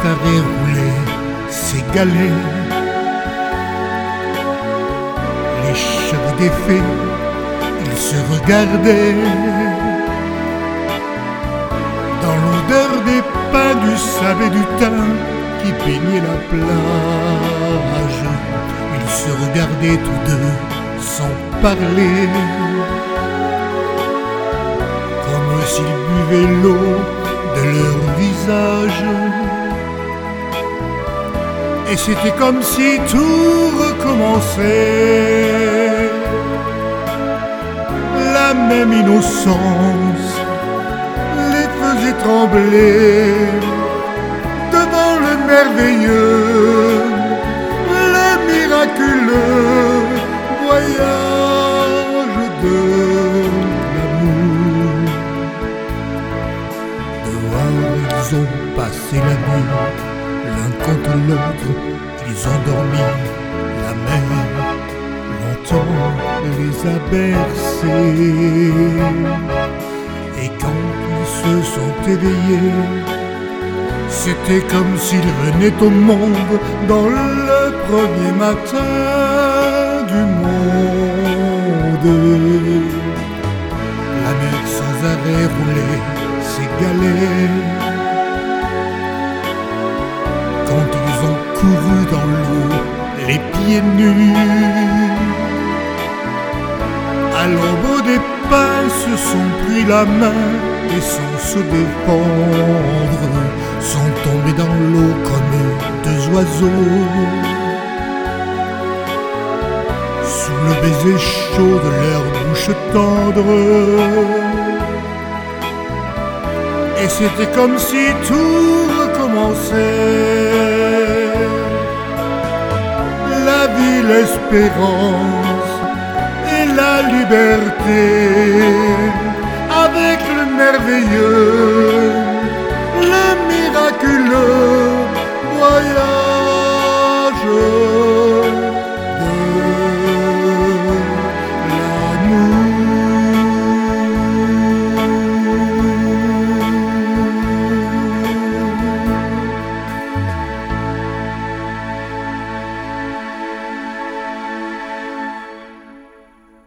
arrêt roulaient ses galets. Les cheveux défaits, ils se regardaient. Dans l'odeur des pins, du sable et du thym qui peignaient la plage, ils se regardaient tous deux sans parler, comme s'ils buvaient l'eau de leur visage. Et c'était comme si tout recommençait. La même innocence les faisait trembler devant le merveilleux, le miraculeux voyage de l'amour. Dehors ils ont passé la nuit, l'un contre l'autre, ils ont dormi. La mer longtemps les a bercés. Et quand ils se sont éveillés, c'était comme s'ils venaient au monde dans le premier matin du monde. La mer sans arrêt roulait ses galets. Quand ils ont couru dans l'eau, les pieds nus, à l'ombre des pins se sont pris la main et sans se défendre, sont tombés dans l'eau comme deux oiseaux. Sous le baiser chaud de leur bouche tendre. Et c'était comme si tout recommençait. La vie, l'espérance et la liberté, avec le merveilleux, le miraculeux